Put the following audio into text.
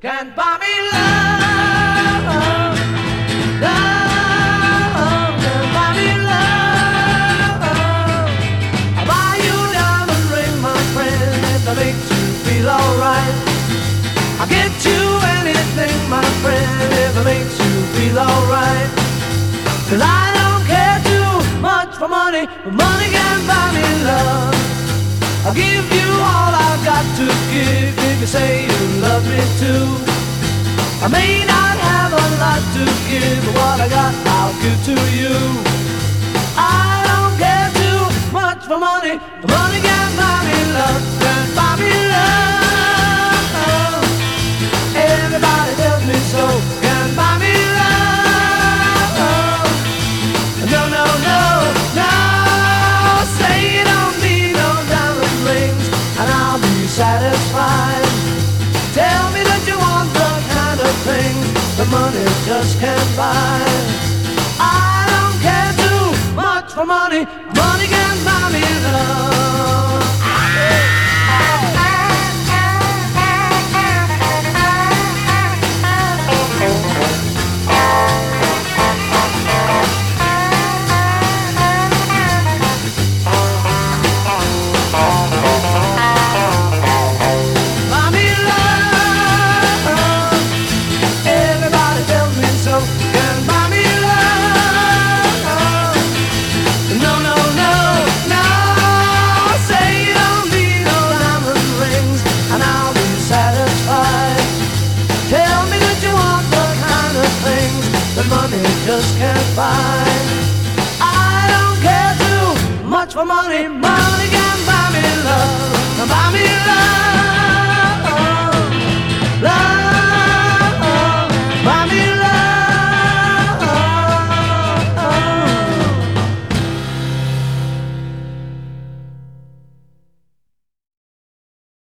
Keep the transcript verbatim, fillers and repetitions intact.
can't buy me love. Love can't buy me love. I'll buy you a diamond ring, my friend, if that makes you feel alright. I'll get you anything, my friend, if it makes you feel alright. Cause I don't care too much for money, but money can buy me love. I'll give you all I've got to give if you say you love me too. I may not have a lot to give, but what I got I'll give to you. I don't care too much for money, but money can buy me love, can buy me love. Everybody tells me so, can buy me love. No, no, no, no, say you don't need no diamond rings and I'll be satisfied. Tell me that you want the kind of things that money just can't buy. I don't care too much for money, money can buy me love. Money just can't buy. I don't care too much for money. Money can buy me love, buy me love.